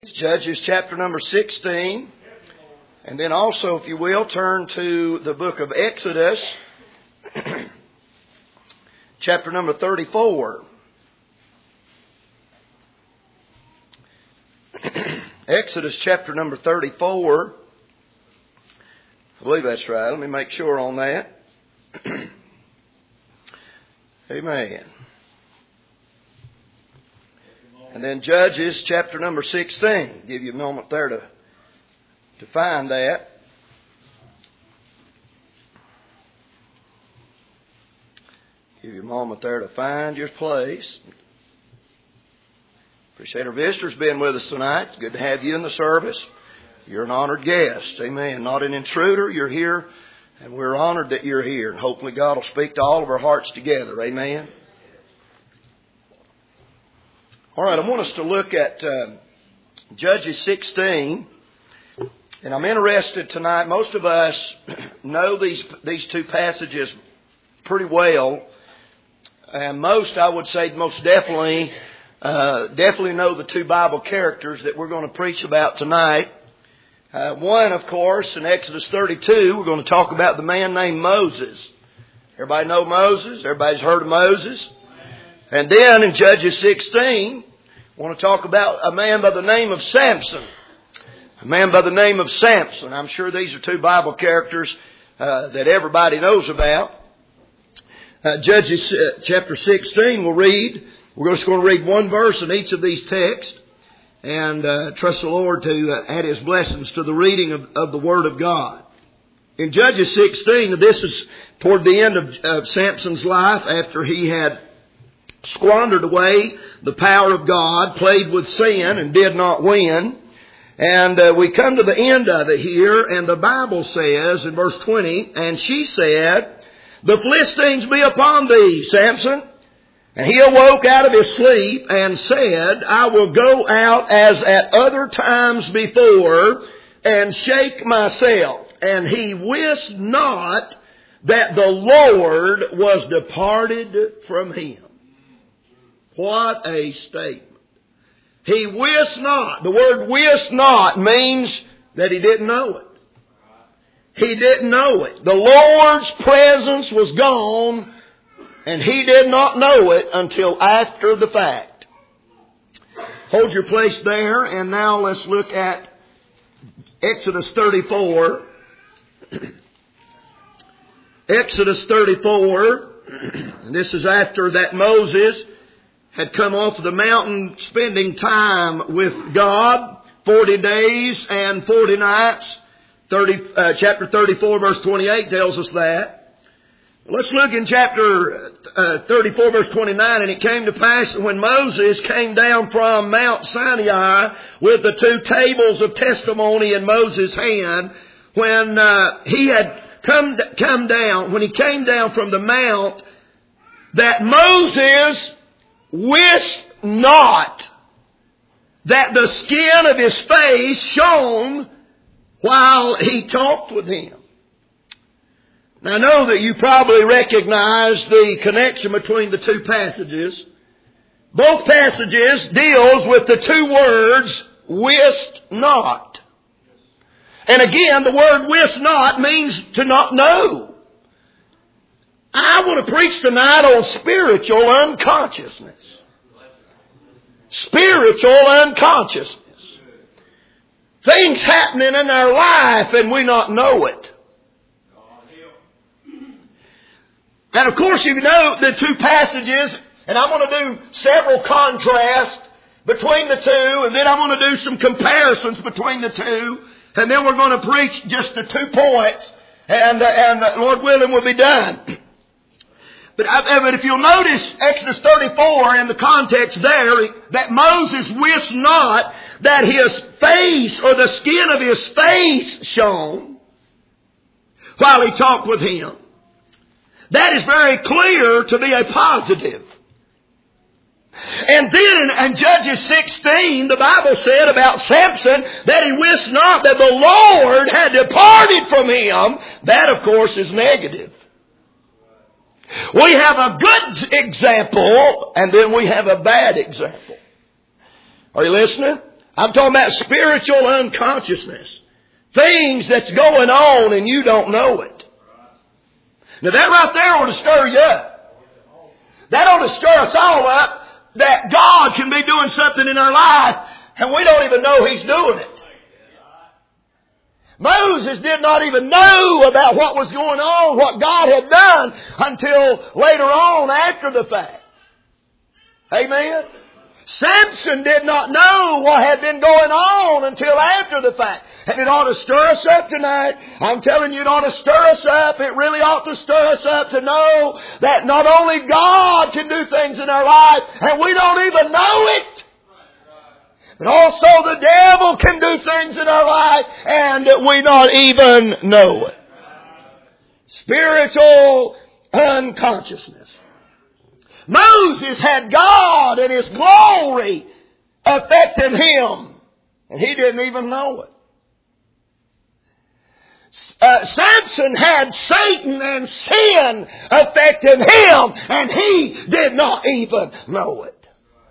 Judges chapter number 16. And then also, if you will, turn to the book of Exodus, chapter number 34. Exodus chapter number 34. I believe that's right. Let me make sure on that. Amen. And then Judges chapter number 16. Give you a moment there to find that. Give you a moment there to find your place. Appreciate our visitors being with us tonight. It's good to have you in the service. You're an honored guest. Amen. Not an intruder. You're here, and we're honored that you're here. And hopefully God will speak to all of our hearts together. Amen. All right, I want us to look at Judges 16. And I'm interested tonight. Most of us know these two passages pretty well. And most, I would say, most definitely know the two Bible characters that we're going to preach about tonight. One, of course, in Exodus 32, we're going to talk about the man named Moses. Everybody know Moses? Everybody's heard of Moses? And then in Judges 16, I want to talk about a man by the name of Samson. A man by the name of Samson. I'm sure these are two Bible characters that everybody knows about. Judges chapter 16 we're just going to read one verse in each of these texts and trust the Lord to add His blessings to the reading of the Word of God. In Judges 16, this is toward the end of Samson's life after he had squandered away the power of God, played with sin and did not win. And we come to the end of it here, and the Bible says in verse 20, "And she said, The Philistines be upon thee, Samson. And he awoke out of his sleep and said, I will go out as at other times before and shake myself. And he wist not that the Lord was departed from him." What a statement. He wist not. The word wist not means that he didn't know it. He didn't know it. The Lord's presence was gone, and he did not know it until after the fact. Hold your place there, and now let's look at Exodus 34. Exodus 34, and this is after that Moses had come off the mountain spending time with God, 40 days and 40 nights. Chapter 34 verse 28 tells us that. Let's look in chapter 34 verse 29. "And it came to pass that when Moses came down from Mount Sinai with the two tables of testimony in Moses' hand, when he had come down, when he came down from the mount, that Moses wist not that the skin of his face shone while he talked with him." Now I know that you probably recognize the connection between the two passages. Both passages deals with the two words, wist not. And again, the word wist not means to not know. I want to preach tonight on spiritual unconsciousness. Spiritual unconsciousness. Things happening in our life and we not know it. And of course, you know the two passages, and I'm going to do several contrasts between the two, and then I'm going to do some comparisons between the two, and then we're going to preach just the 2 points, and Lord willing, we'll be done. But if you'll notice Exodus 34 in the context there, that Moses wist not that his face or the skin of his face shone while he talked with him. That is very clear to be a positive. And then in Judges 16, the Bible said about Samson that he wist not that the Lord had departed from him. That, of course, is negative. We have a good example, and then we have a bad example. Are you listening? I'm talking about spiritual unconsciousness. Things that's going on and you don't know it. Now that right there ought to stir you up. That ought to stir us all up that God can be doing something in our life and we don't even know He's doing it. Moses did not even know about what was going on, what God had done, until later on after the fact. Amen? Samson did not know what had been going on until after the fact. And it ought to stir us up tonight. I'm telling you, it ought to stir us up. It really ought to stir us up to know that not only God can do things in our life, and we don't even know it, but also the devil can do things in our life and we not even know it. Spiritual unconsciousness. Moses had God and His glory affecting him, and he didn't even know it. Samson had Satan and sin affecting him, and he did not even know it.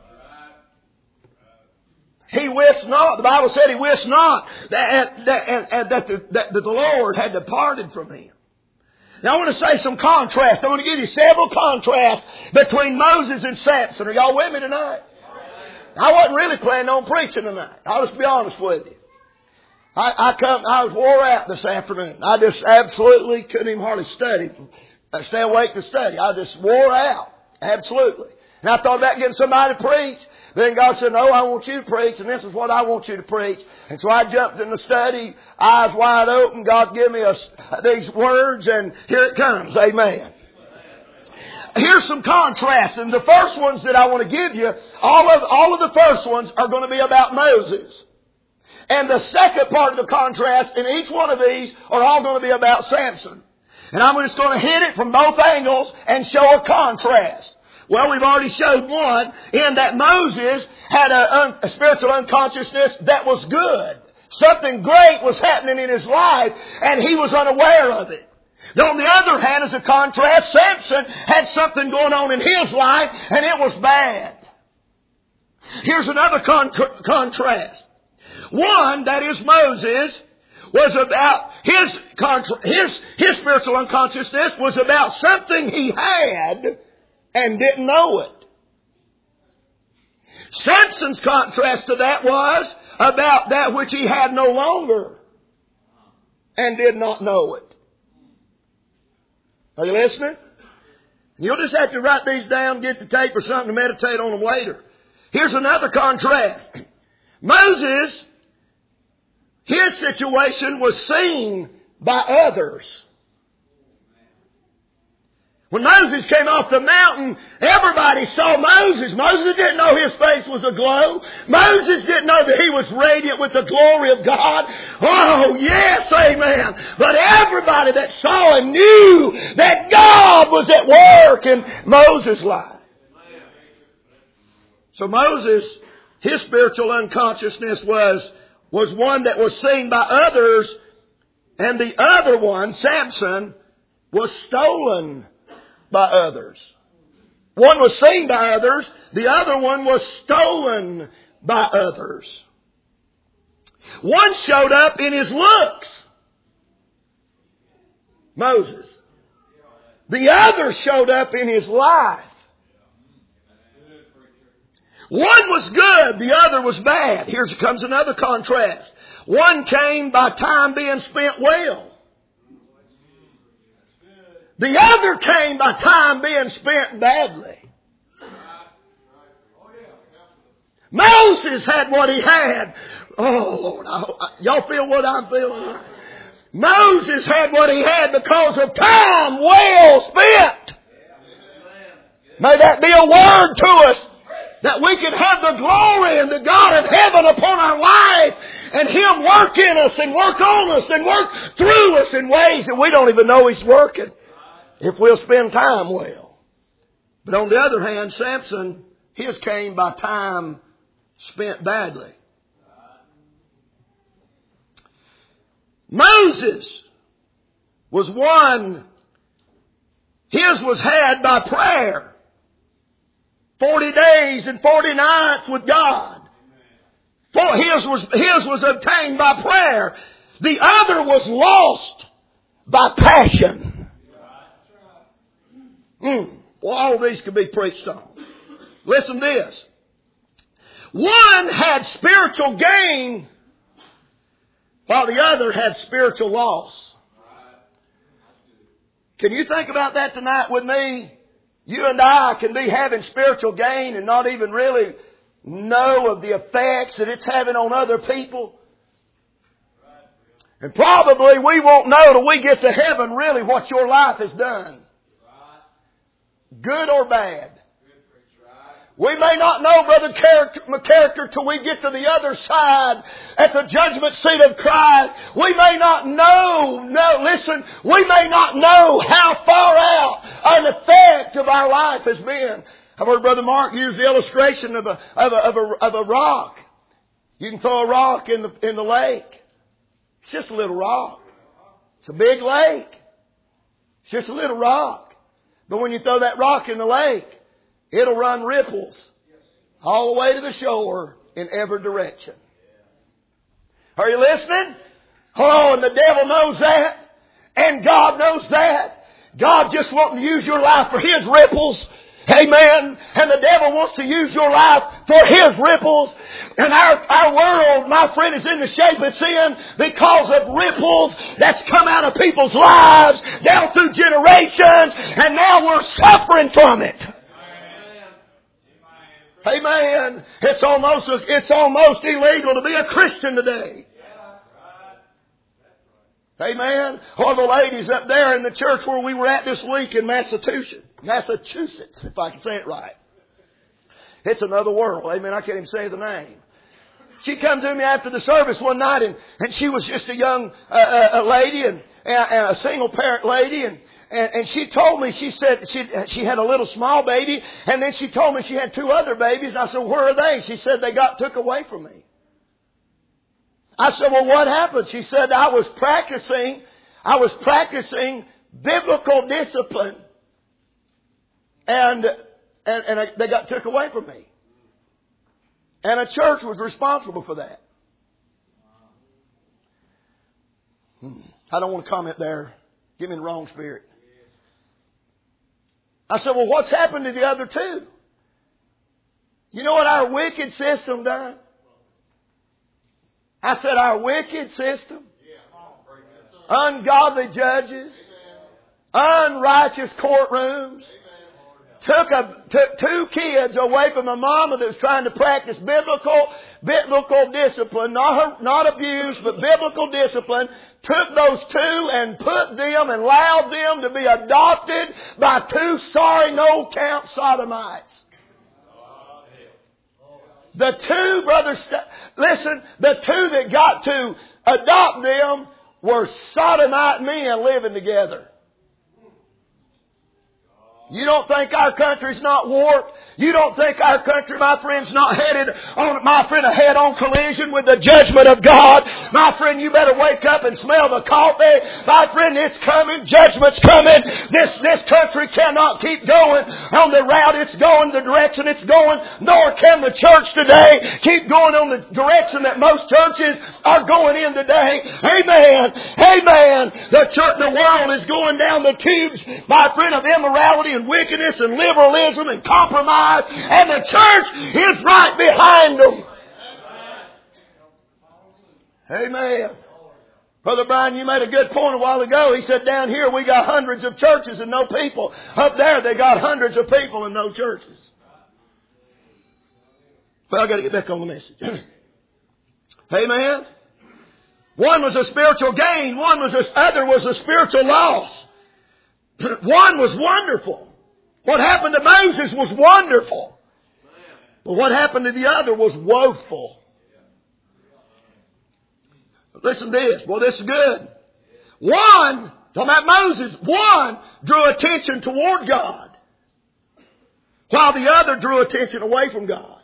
He wist not, the Bible said he wist not that the Lord had departed from him. Now I want to say some contrast. I want to give you several contrasts between Moses and Samson. Are y'all with me tonight? I wasn't really planning on preaching tonight. I'll just be honest with you. I was wore out this afternoon. I just absolutely couldn't even hardly study. Stay awake to study. I just wore out. Absolutely. And I thought about getting somebody to preach. Then God said, no, I want you to preach, and this is what I want you to preach. And so I jumped in the study, eyes wide open. God gave me these words, and here it comes. Amen. Here's some contrasts. And the first ones that I want to give you, all of the first ones are going to be about Moses. And the second part of the contrast in each one of these are all going to be about Samson. And I'm just going to hit it from both angles and show a contrast. Well, we've already showed one in that Moses had a spiritual unconsciousness that was good. Something great was happening in his life and he was unaware of it. Now, on the other hand, as a contrast, Samson had something going on in his life and it was bad. Here's another contrast. One, that is Moses, was about his spiritual unconsciousness was about something he had and didn't know it. Samson's contrast to that was about that which he had no longer and did not know it. Are you listening? You'll just have to write these down, get the tape or something to meditate on them later. Here's another contrast. Moses, his situation was seen by others. When Moses came off the mountain, everybody saw Moses. Moses didn't know his face was aglow. Moses didn't know that he was radiant with the glory of God. Oh, yes, amen. But everybody that saw him knew that God was at work in Moses' life. So Moses, his spiritual unconsciousness was one that was seen by others, and the other one, Samson, was stolen by others. One was seen by others. The other one was stolen by others. One showed up in his looks. Moses. The other showed up in his life. One was good. The other was bad. Here comes another contrast. One came by time being spent well. The other came by time being spent badly. Moses had what he had. Oh, Lord, y'all feel what I'm feeling? Moses had what he had because of time well spent. May that be a word to us, that we can have the glory and the God of heaven upon our life, and Him work in us and work on us and work through us in ways that we don't even know He's working, if we'll spend time well. But on the other hand, Samson, his came by time spent badly. Moses was one, his was had by prayer. 40 days and 40 nights with God. For his was obtained by prayer. The other was lost by passion. Well, all of these could be preached on. Listen to this. One had spiritual gain while the other had spiritual loss. Can you think about that tonight with me? You and I can be having spiritual gain and not even really know of the effects that it's having on other people. And probably we won't know till we get to heaven really what your life has done. Good or bad. We may not know, Brother Character, till we get to the other side at the judgment seat of Christ. We may not know, we may not know how far out an effect of our life has been. I've heard Brother Mark use the illustration of a rock. You can throw a rock in the lake. It's just a little rock. It's a big lake. It's just a little rock. But when you throw that rock in the lake, it'll run ripples all the way to the shore in every direction. Are you listening? Oh, and the devil knows that. And God knows that. God just wants to use your life for His ripples. Amen. And the devil wants to use your life for his ripples. And our world, my friend, is in the shape it's in because of ripples that's come out of people's lives down through generations. And now we're suffering from it. Amen. It's almost illegal to be a Christian today. Amen. One of the ladies up there in the church where we were at this week in Massachusetts, if I can say it right. It's another world. Amen. I can't even say the name. She come to me after the service one night, and she was just a young lady and a single parent lady, and she told me, she said she had a little small baby, and then she told me she had two other babies. I said, where are they? She said, they got took away from me. I said, well, what happened? She said, I was practicing biblical discipline, and they got took away from me. And a church was responsible for that. I don't want to comment there. Give me the wrong spirit. I said, well, what's happened to the other two? You know what our wicked system done? I said, our wicked system, ungodly judges, unrighteous courtrooms, took two kids away from a mama that was trying to practice biblical discipline, not abuse, but biblical discipline, took those two and put them and allowed them to be adopted by two sorry no-count sodomites. The two the two that got to adopt them were sodomite men living together. You don't think our country's not warped? You don't think our country, my friend's not headed on, my friend, a head-on collision with the judgment of God? My friend, you better wake up and smell the coffee. My friend, it's coming. Judgment's coming. This country cannot keep going on the route it's going, the direction it's going, nor can the church today keep going on the direction that most churches are going in today. Amen. Amen. The world is going down the tubes, my friend, of immorality and wickedness and liberalism and compromise, and the church is right behind them. Amen. Brother Brian, you made a good point a while ago. He said down here we got hundreds of churches and no people. Up there they got hundreds of people and no churches. Well, I've got to get back on the message. Amen. One was a spiritual gain. Other was a spiritual loss. One was wonderful. What happened to Moses was wonderful. But what happened to the other was woeful. Listen to this. Well, this is good. One, talking about Moses, one drew attention toward God, while the other drew attention away from God.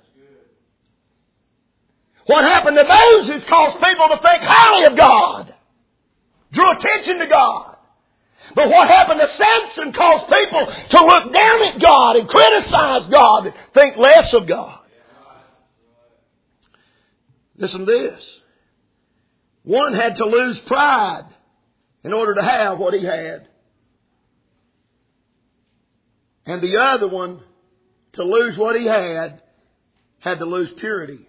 What happened to Moses caused people to think highly of God, drew attention to God. But what happened to Samson caused people to look down at God and criticize God and think less of God. Listen to this. One had to lose pride in order to have what he had. And the other one, to lose what he had to lose purity.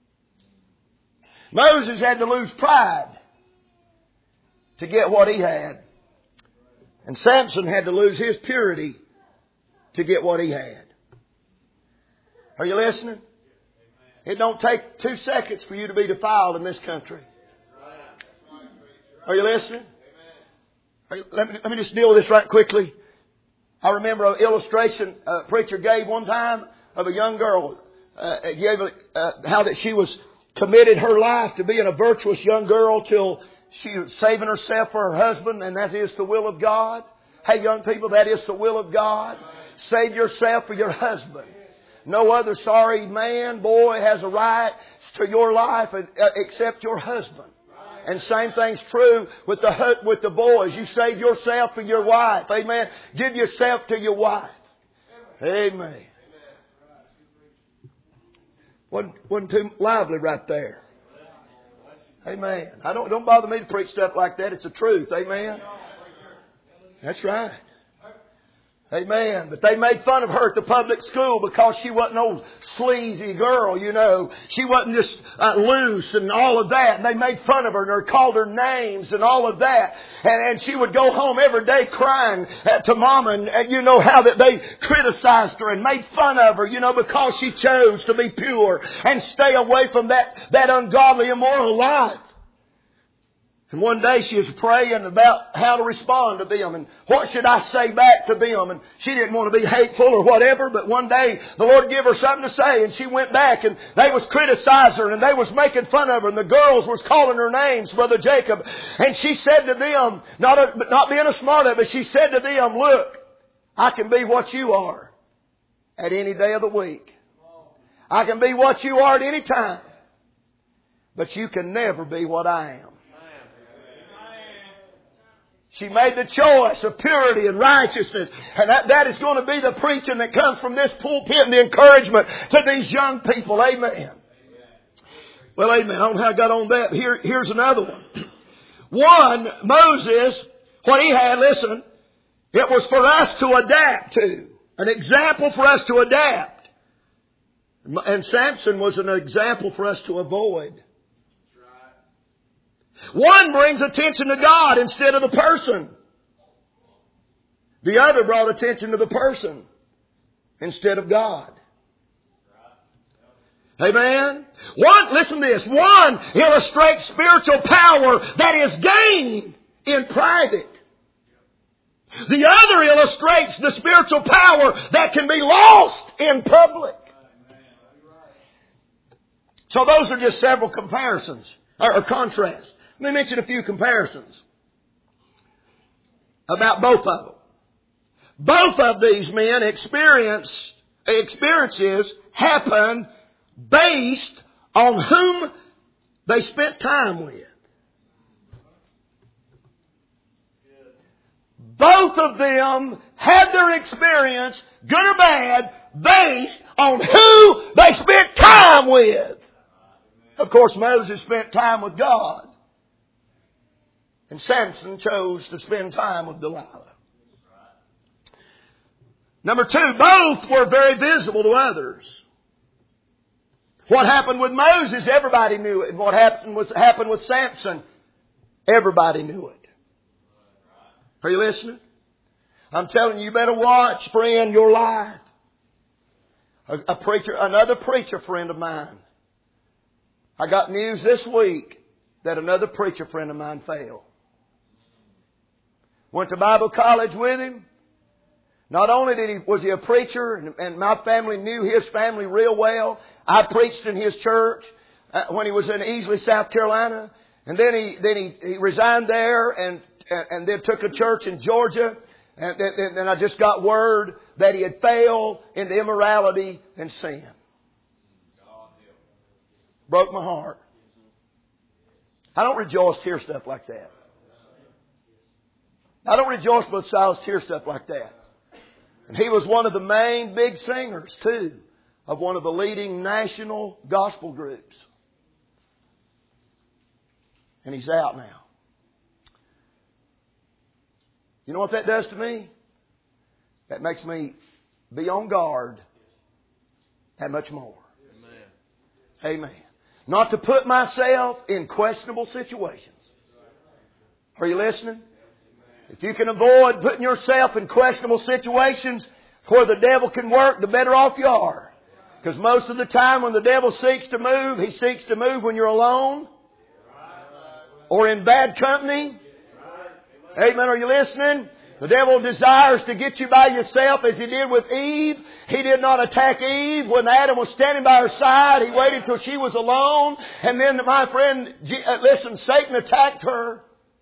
Moses had to lose pride to get what he had. And Samson had to lose his purity to get what he had. Are you listening? It don't take 2 seconds for you to be defiled in this country. Are you listening? Let me just deal with this right quickly. I remember an illustration a preacher gave one time of a young girl. How that she was committed her life to being a virtuous young girl till she was saving herself for her husband, and that is the will of God. Hey, young people, that is the will of God. Save yourself for your husband. No other sorry man, boy, has a right to your life except your husband. And same thing's true with the boys. You save yourself for your wife. Amen. Give yourself to your wife. Amen. Wasn't too lively right there. Amen. Don't bother me to preach stuff like that. It's the truth. Amen. That's right. Amen. But they made fun of her at the public school because she wasn't no sleazy girl, you know. She wasn't just loose and all of that. And they made fun of her and called her names and all of that. And she would go home every day crying to Mama. And you know how that they criticized her and made fun of her, you know, because she chose to be pure and stay away from that ungodly, immoral life. And one day she was praying about how to respond to them and what should I say back to them. And she didn't want to be hateful or whatever, but one day the Lord gave her something to say, and she went back and they was criticizing her and they was making fun of her and the girls was calling her names, Brother Jacob. And she said to them, not being a smart aleck, but she said to them, look, I can be what you are at any day of the week. I can be what you are at any time, but you can never be what I am. She made the choice of purity and righteousness. And that is going to be the preaching that comes from this pulpit and the encouragement to these young people. Amen. Well, amen. I don't know how I got on that. Here's another one. One, Moses, what he had, listen, it was for us to adapt to. An example for us to adapt. And Samson was an example for us to avoid. One brings attention to God instead of the person. The other brought attention to the person instead of God. Amen. Listen to this. One illustrates spiritual power that is gained in private. The other illustrates the spiritual power that can be lost in public. So those are just several comparisons or contrasts. Let me mention a few comparisons about both of them. Both of these men experiences happen based on whom they spent time with. Both of them had their experience, good or bad, based on who they spent time with. Of course, Moses spent time with God. And Samson chose to spend time with Delilah. Number two, both were very visible to others. What happened with Moses, everybody knew it. And what happened with Samson, everybody knew it. Are you listening? I'm telling you, you better watch, friend, your life. Another preacher friend of mine. I got news this week that another preacher friend of mine failed. Went to Bible college with him. Not only was he a preacher, and my family knew his family real well. I preached in his church when he was in Easley, South Carolina. And then he resigned there and then took a church in Georgia. And then I just got word that he had failed in the immorality and sin. Broke my heart. I don't rejoice to hear stuff like that. I don't rejoice with Silas to hear stuff like that. And he was one of the main big singers, too, of one of the leading national gospel groups. and he's out now. You know what that does to me? That makes me be on guard that much more. Amen. Not to put myself in questionable situations. Are you listening? If you can avoid putting yourself in questionable situations where the devil can work, the better off you are. Because most of the time when the devil seeks to move, he seeks to move when you're alone or in bad company. Amen. Are you listening? The devil desires to get you by yourself as he did with Eve. He did not attack Eve when Adam was standing by her side. He waited till she was alone. And then, my friend, listen, Satan attacked her.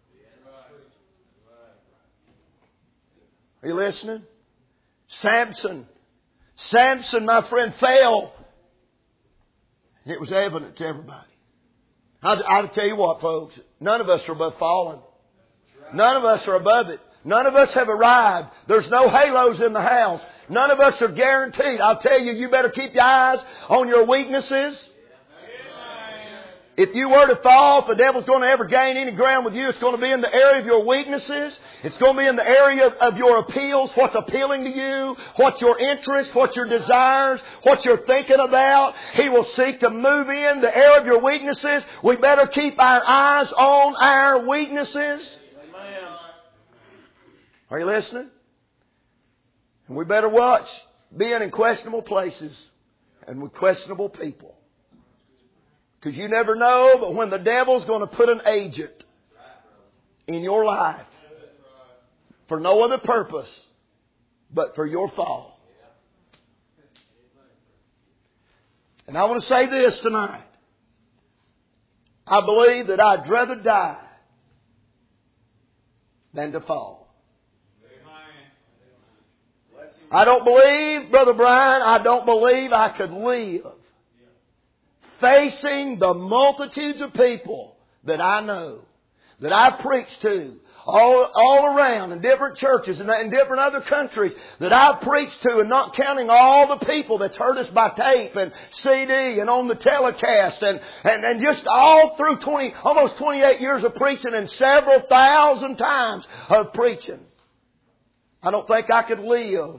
Are you listening? Samson, my friend, fell. And it was evident to everybody. I'll tell you what, folks. None of us are above falling. None of us are above it. None of us have arrived. There's no halos in the house. None of us are guaranteed. I'll tell you, you better keep your eyes on your weaknesses. If you were to fall, if the devil's going to ever gain any ground with you, it's going to be in the area of your weaknesses. It's going to be in the area of your appeals, what's appealing to you, what's your interest, what's your desires, what you're thinking about. He will seek to move in the area of your weaknesses. We better keep our eyes on our weaknesses. Are you listening? And we better watch being in questionable places and with questionable people. Because you never know, but when the devil's going to put an agent in your life for no other purpose but for your fall. And I want to say this tonight. I believe that I'd rather die than to fall. I don't believe, Brother Brian, I don't believe I could live facing the multitudes of people that I know, that I preach to, all around in different churches and in different other countries that I've preached to, and not counting all the people that's heard us by tape and CD and on the telecast and just all through almost 28 years of preaching and several thousand times of preaching. I don't think I could live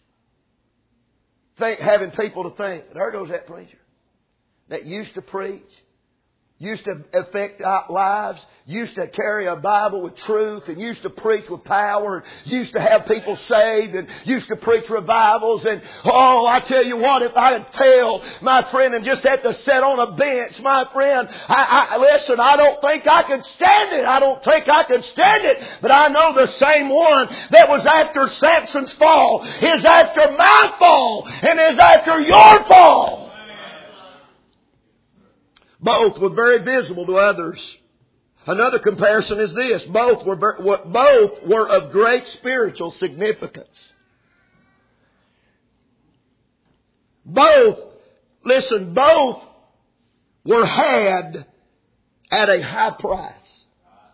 having people to think, there goes that preacher that used to preach, used to affect lives, used to carry a Bible with truth, and used to preach with power, and used to have people saved, and used to preach revivals. And I tell you what, if I had failed, my friend, and just had to sit on a bench, my friend, listen, I don't think I could stand it. I don't think I could stand it. But I know the same one that was after Samson's fall is after my fall and is after your fall. Both were very visible to others. Another comparison is this. Both were of great spiritual significance. Both were had at a high price.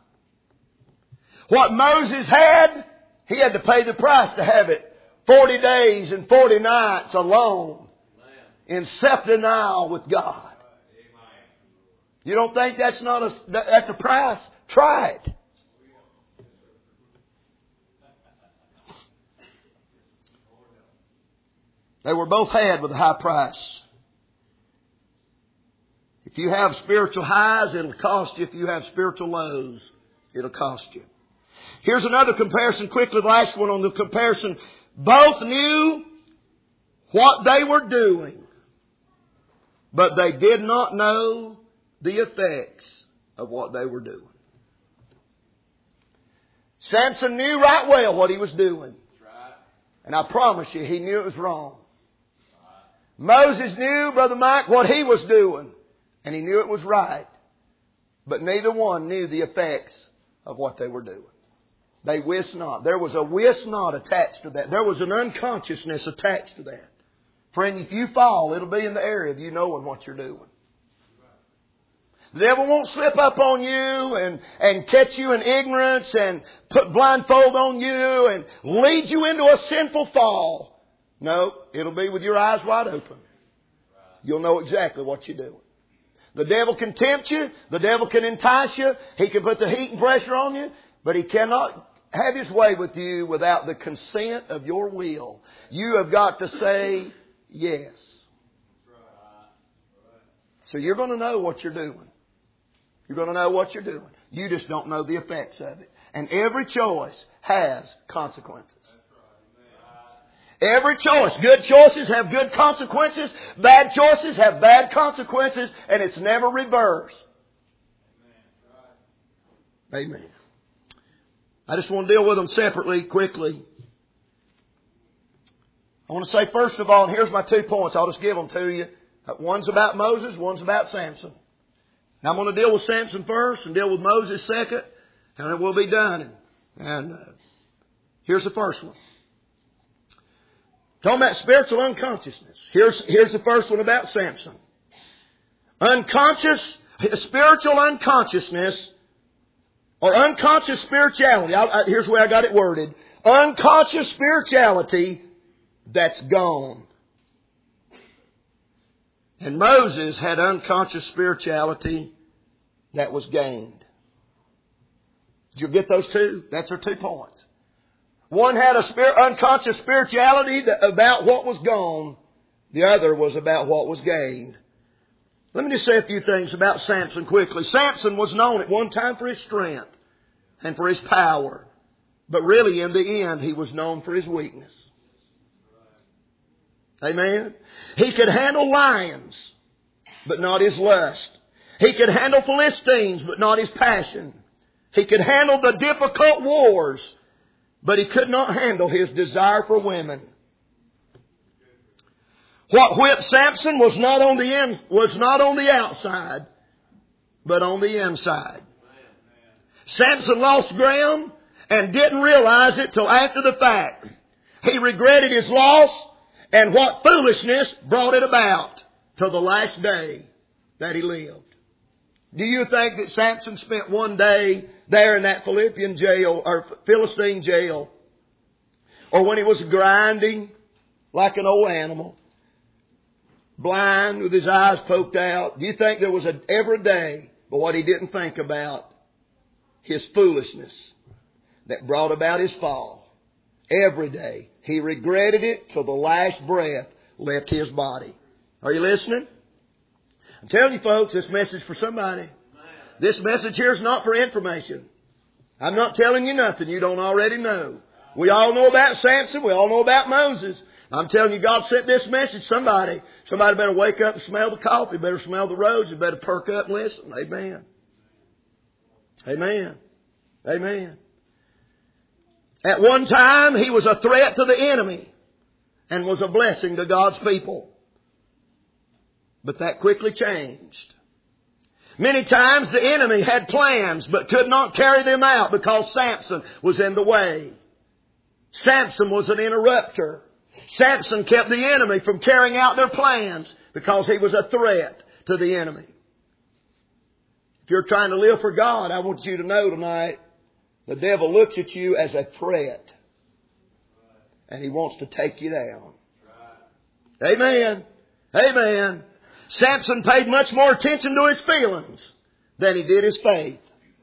What Moses had, he had to pay the price to have it. 40 days and 40 nights alone in self-denial with God. You don't think that's a price? Try it. They were both had with a high price. If you have spiritual highs, it'll cost you. If you have spiritual lows, it'll cost you. Here's another comparison quickly, the last one on the comparison. Both knew what they were doing, but they did not know the effects of what they were doing. Samson knew right well what he was doing. And I promise you, he knew it was wrong. Moses knew, Brother Mike, what he was doing. And he knew it was right. But neither one knew the effects of what they were doing. They wist not. There was a wist not attached to that. There was an unconsciousness attached to that. Friend, if you fall, it'll be in the area of you knowing what you're doing. The devil won't slip up on you and catch you in ignorance and put blindfold on you and lead you into a sinful fall. No, it'll be with your eyes wide open. You'll know exactly what you're doing. The devil can tempt you. The devil can entice you. He can put the heat and pressure on you. But he cannot have his way with you without the consent of your will. You have got to say yes. So you're going to know what you're doing. You're going to know what you're doing. You just don't know the effects of it. And every choice has consequences. Every choice. Good choices have good consequences. Bad choices have bad consequences. And it's never reversed. Amen. I just want to deal with them separately, quickly. I want to say first of all, and here's my 2 points. I'll just give them to you. One's about Moses, one's about Samson. Now I'm going to deal with Samson first and deal with Moses second. And it will be done. And here's the first one. Talking about spiritual unconsciousness. Here's the first one about Samson. Spiritual unconsciousness, or unconscious spirituality. Here's the way I got it worded. Unconscious spirituality that's gone. And Moses had unconscious spirituality that was gained. Did you get those two? That's our 2 points. One had unconscious spirituality about what was gone. The other was about what was gained. Let me just say a few things about Samson quickly. Samson was known at one time for his strength and for his power. But really, in the end, he was known for his weakness. Amen? He could handle lions, but not his lust. He could handle Philistines, but not his passion. He could handle the difficult wars, but he could not handle his desire for women. What whipped Samson was not on the outside, but on the inside. Samson lost ground and didn't realize it till after the fact. He regretted his loss and what foolishness brought it about till the last day that he lived. Do you think that Samson spent one day there in that Philistine jail, or when he was grinding like an old animal, blind with his eyes poked out? Do you think there was every day but what he didn't think about? His foolishness that brought about his fall. Every day. He regretted it till the last breath left his body. Are you listening? I'm telling you folks, this message is for somebody. This message here is not for information. I'm not telling you nothing you don't already know. We all know about Samson. We all know about Moses. I'm telling you, God sent this message. Somebody better wake up and smell the coffee. Better smell the roses. Better perk up and listen. Amen. Amen. Amen. At one time, he was a threat to the enemy and was a blessing to God's people. But that quickly changed. Many times the enemy had plans but could not carry them out because Samson was in the way. Samson was an interrupter. Samson kept the enemy from carrying out their plans because he was a threat to the enemy. If you're trying to live for God, I want you to know tonight, the devil looks at you as a threat. And he wants to take you down. Amen. Amen. Samson paid much more attention to his feelings than he did his faith.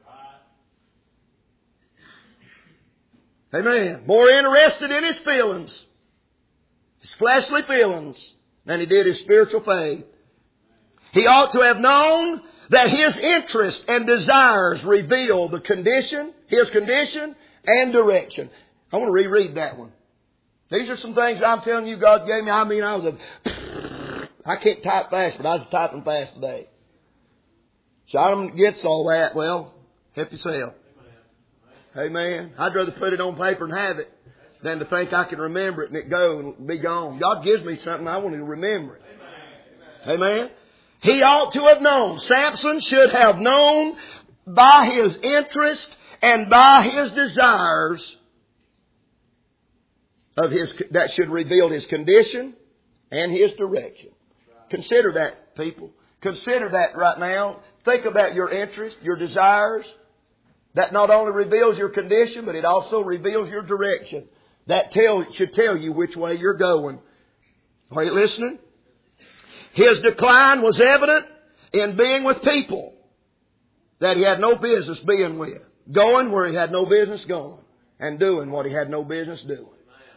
Amen. More interested in his feelings, his fleshly feelings, than he did his spiritual faith. He ought to have known that his interests and desires reveal the condition, his condition and direction. I want to reread that one. These are some things I'm telling you God gave me. I can't type fast, but I was typing fast today. Solomon gets all that. Well, help yourself. Amen. I'd rather put it on paper and have it than to think I can remember it and it go and be gone. God gives me something, I want to remember it. Amen. He ought to have known. Samson should have known by his interest and by his desires that should reveal his condition and his direction. Consider that, people. Consider that right now. Think about your interest, your desires. That not only reveals your condition, but it also reveals your direction. That should tell you which way you're going. Are you listening? His decline was evident in being with people that he had no business being with. Going where he had no business going. And doing what he had no business doing.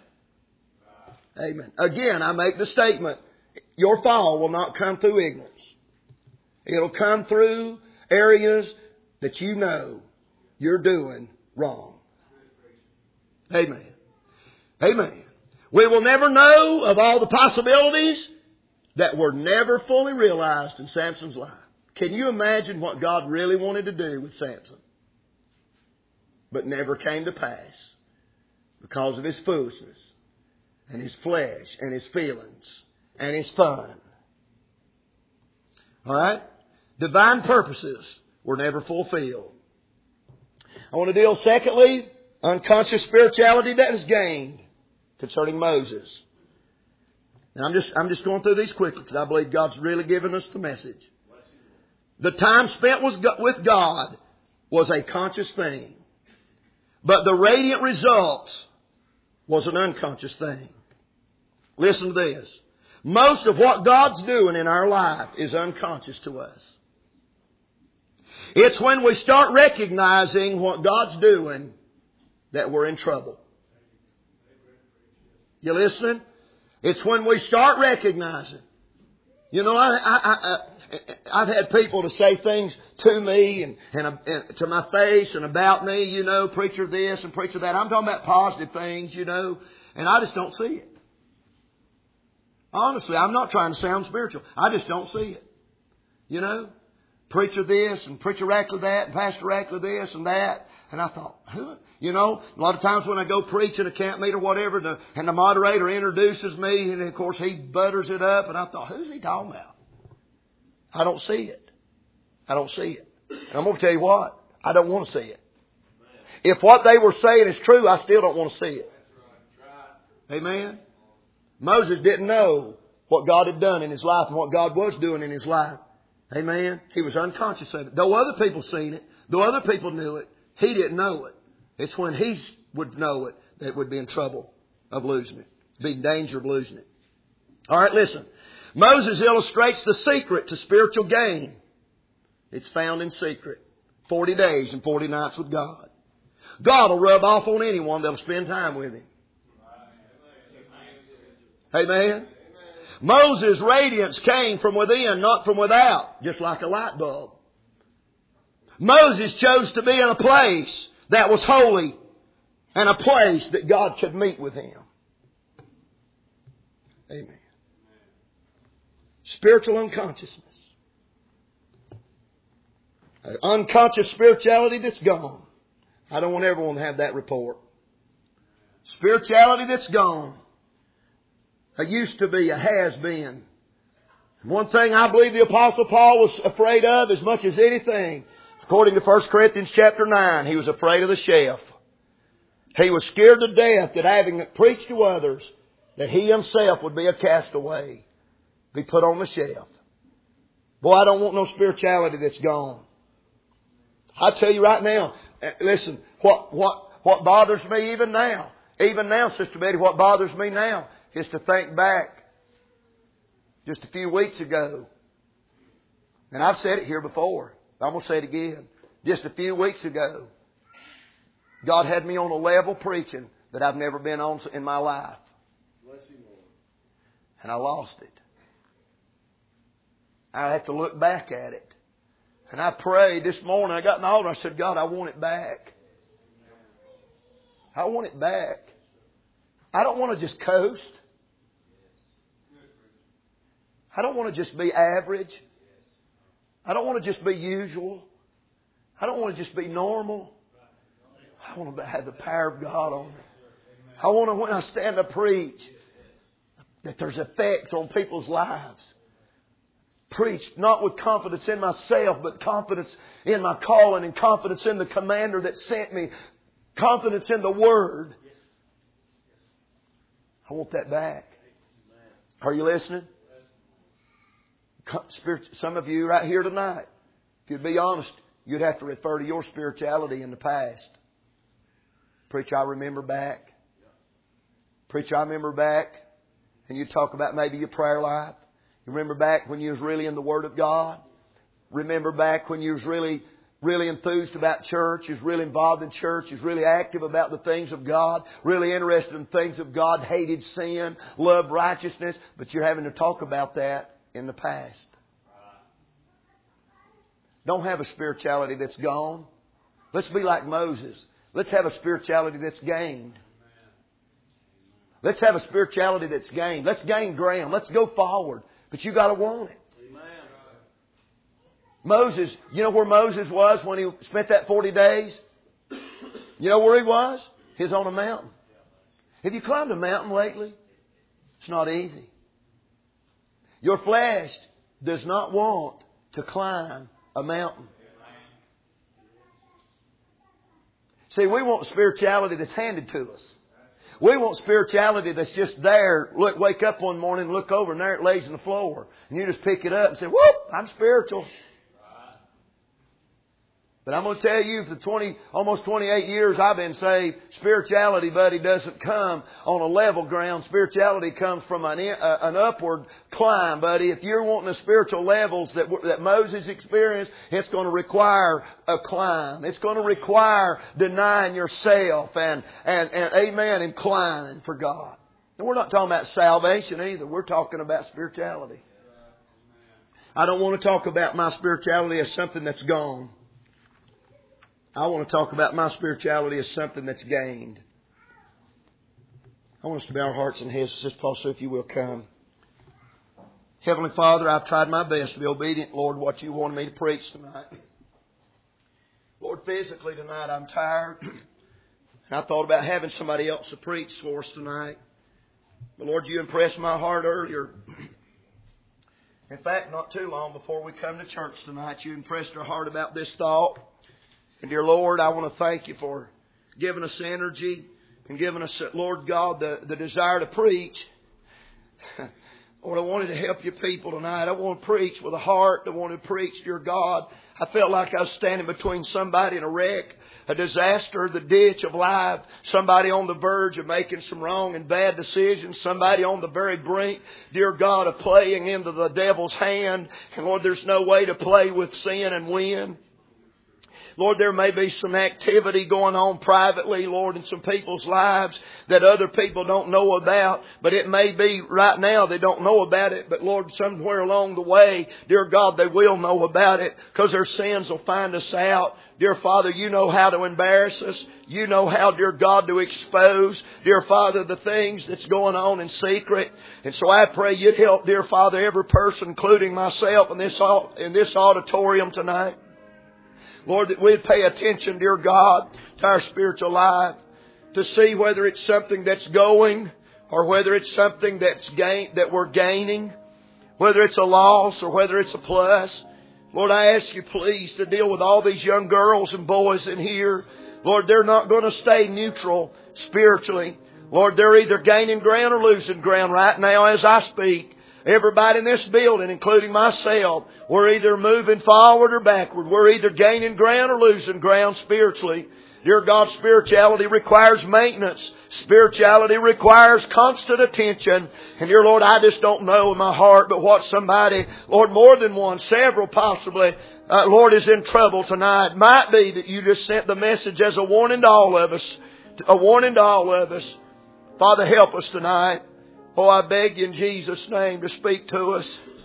Amen. Again, I make the statement, your fall will not come through ignorance. It'll come through areas that you know you're doing wrong. Amen. Amen. We will never know of all the possibilities that were never fully realized in Samson's life. Can you imagine what God really wanted to do with Samson? But never came to pass because of his foolishness and his flesh and his feelings and his fun. All right? Divine purposes were never fulfilled. I want to deal, secondly, unconscious spirituality that is gained concerning Moses. And I'm just going through these quickly because I believe God's really given us the message. The time spent with God was a conscious thing. But the radiant results was an unconscious thing. Listen to this. Most of what God's doing in our life is unconscious to us. It's when we start recognizing what God's doing that we're in trouble. You listening? It's when we start recognizing. You know, I've had people to say things to me and to my face and about me, you know, preacher this and preacher that. I'm talking about positive things, you know, and I just don't see it. Honestly, I'm not trying to sound spiritual. I just don't see it. You know, preacher this and preacher Rackley that and pastor Rackley this and that. And I thought, huh? You know, a lot of times when I go preach at a camp meet or whatever, and the moderator introduces me, and of course he butters it up, and I thought, who's he talking about? I don't see it. I don't see it. And I'm going to tell you what, I don't want to see it. If what they were saying is true, I still don't want to see it. Amen? Moses didn't know what God had done in his life and what God was doing in his life. Amen? He was unconscious of it. Though other people seen it, though other people knew it, he didn't know it. It's when he would know it that would be in trouble of losing it. Be in danger of losing it. All right, listen. Moses illustrates the secret to spiritual gain. It's found in secret. 40 days and 40 nights with God. God will rub off on anyone that will spend time with Him. Amen. Moses' radiance came from within, not from without, just like a light bulb. Moses chose to be in a place that was holy and a place that God could meet with him. Amen. Spiritual unconsciousness. Unconscious spirituality that's gone. I don't want everyone to have that report. Spirituality that's gone. A used to be, a has been. One thing I believe the Apostle Paul was afraid of as much as anything, according to 1 Corinthians chapter 9, he was afraid of the chef. He was scared to death that having preached to others, that he himself would be a castaway, be put on the shelf. Boy, I don't want no spirituality that's gone. I tell you right now, listen, what bothers me even now, Sister Betty, what bothers me now is to think back just a few weeks ago. And I've said it here before. I'm going to say it again. Just a few weeks ago, God had me on a level preaching that I've never been on in my life. And I lost it. I have to look back at it. And I prayed this morning. I got in the altar. I said, God, I want it back. I want it back. I don't want to just coast. I don't want to just be average. I don't want to just be usual. I don't want to just be normal. I want to have the power of God on me. I want to, when I stand to preach, that there's effects on people's lives. Preach not with confidence in myself, but confidence in my calling and confidence in the commander that sent me. Confidence in the Word. I want that back. Are you listening? Some of you right here tonight, if you'd be honest, you'd have to refer to your spirituality in the past. Preacher, I remember back. Preacher, I remember back. And you talk about maybe your prayer life. You remember back when you was really in the Word of God. remember back when you was really enthused about church, you was really involved in church, you was really active about the things of God, really interested in things of God, hated sin, loved righteousness, but you're having to talk about that in the past. Don't have a spirituality that's gone. Let's be like Moses. Let's have a spirituality that's gained. Let's have a spirituality that's gained. Let's gain ground. Let's go forward. But you got to want it. Amen. Moses, you know where Moses was when he spent that 40 days? You know where he was? He's on a mountain. Have you climbed a mountain lately? It's not easy. Your flesh does not want to climb a mountain. See, we want spirituality that's handed to us. We want spirituality that's just there. Look, wake up one morning, look over, and there it lays on the floor. And you just pick it up and say, whoop, I'm spiritual. But I'm going to tell you, for the almost 28 years I've been saved, spirituality, buddy, doesn't come on a level ground. Spirituality comes from an upward climb, buddy. If you're wanting the spiritual levels that Moses experienced, it's going to require a climb. It's going to require denying yourself and amen, and climbing for God. And we're not talking about salvation either. We're talking about spirituality. I don't want to talk about my spirituality as something that's gone. I want to talk about my spirituality as something that's gained. I want us to bow our hearts and heads. Sister Paul, so if you will come. Heavenly Father, I've tried my best to be obedient, Lord, what you wanted me to preach tonight. Lord, physically tonight I'm tired. I thought about having somebody else to preach for us tonight. But Lord, you impressed my heart earlier. In fact, not too long before we come to church tonight, you impressed our heart about this thought. And dear Lord, I want to thank you for giving us energy and giving us, Lord God, the desire to preach. Lord, I wanted to help you people tonight. I want to preach with a heart. I want to preach, dear God. I felt like I was standing between somebody in a wreck, a disaster, the ditch of life, somebody on the verge of making some wrong and bad decisions, somebody on the very brink, dear God, of playing into the devil's hand. And Lord, there's no way to play with sin and win. Lord, there may be some activity going on privately, Lord, in some people's lives that other people don't know about. But it may be right now they don't know about it. But Lord, somewhere along the way, dear God, they will know about it because their sins will find us out. Dear Father, you know how to embarrass us. You know how, dear God, to expose, dear Father, the things that's going on in secret. And so I pray you'd help, dear Father, every person, including myself in this auditorium tonight. Lord, that we'd pay attention, dear God, to our spiritual life, to see whether it's something that's going or whether it's something that we're gaining, whether it's a loss or whether it's a plus. Lord, I ask you please to deal with all these young girls and boys in here. Lord, they're not going to stay neutral spiritually. Lord, they're either gaining ground or losing ground right now as I speak. Everybody in this building, including myself, we're either moving forward or backward. We're either gaining ground or losing ground spiritually. Dear God, spirituality requires maintenance. Spirituality requires constant attention. And dear Lord, I just don't know in my heart but what somebody, Lord, more than one, several possibly, Lord, is in trouble tonight. Might be that you just sent the message as a warning to all of us. A warning to all of us. Father, help us tonight. Oh, I beg you in Jesus' name to speak to us.